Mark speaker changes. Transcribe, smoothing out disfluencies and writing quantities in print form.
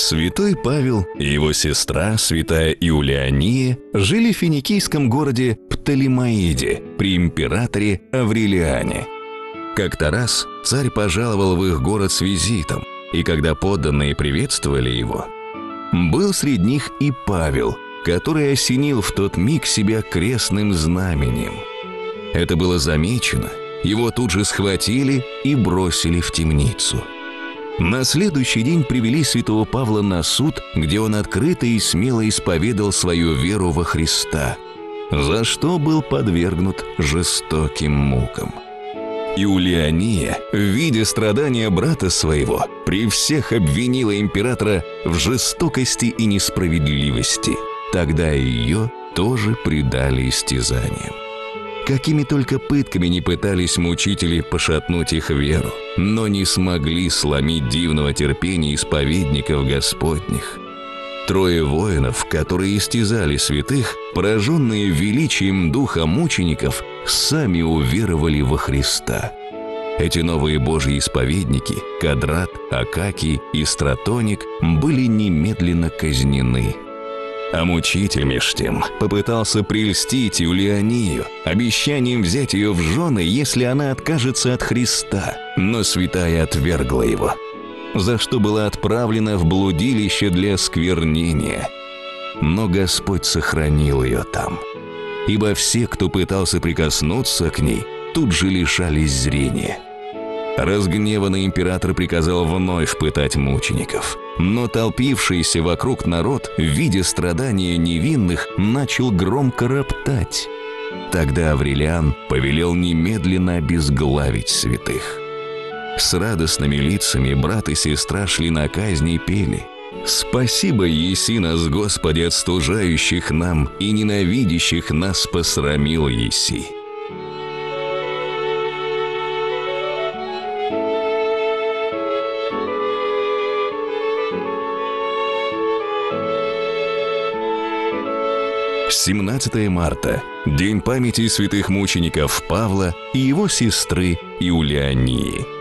Speaker 1: Святой Павел и его сестра, святая Иулиания, жили в финикийском городе Птолемаиде при императоре Аврелиане. Как-то раз царь пожаловал в их город с визитом, и когда подданные приветствовали его, был среди них и Павел, который осенил в тот миг себя крестным знаменем. Это было замечено, его тут же схватили и бросили в темницу. На следующий день привели святого Павла на суд, где он открыто и смело исповедал свою веру во Христа, за что был подвергнут жестоким мукам. Иулиания, видя страдания брата своего, при всех обвинила императора в жестокости и несправедливости. Тогда ее тоже предали истязаниям. Какими только пытками не пытались мучители пошатнуть их веру, но не смогли сломить дивного терпения исповедников Господних. Трое воинов, которые истязали святых, пораженные величием духа мучеников, сами уверовали во Христа. Эти новые божьи исповедники, Кадрат, Акакий и Стратоник, были немедленно казнены. А мучитель меж тем попытался прельстить Иулианию обещанием взять ее в жены, если она откажется от Христа, но святая отвергла его, за что была отправлена в блудилище для осквернения. Но Господь сохранил ее там, ибо все, кто пытался прикоснуться к ней, тут же лишались зрения. Разгневанный император приказал вновь пытать мучеников, но толпившийся вокруг народ, видя страдания невинных, начал громко роптать. Тогда Аврелиан повелел немедленно обезглавить святых. С радостными лицами брат и сестра шли на казнь и пели: «Спасибо, еси нас, Господи, от стужающих нам и ненавидящих нас посрамил еси». «17 марта – День памяти святых мучеников Павла и его сестры Иулиании».